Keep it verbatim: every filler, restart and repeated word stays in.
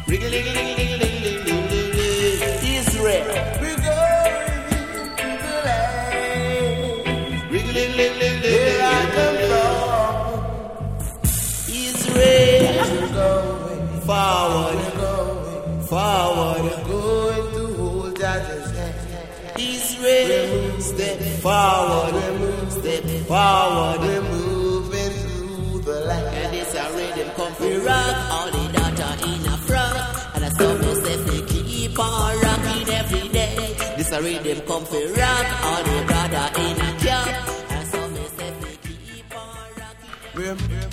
Israel. We're going to the land. Where I come from. Israel. We're going forward. Going forward. We're going to hold Judge's hand. Israel. Step forward. Step forward. We're moving through the land. And it's a rhythm come for rock. All the data in a front. And I saw myself they keep on rocking every day. This a rhythm come for rock. All the brother in a camp. And I saw myself they keep on rocking.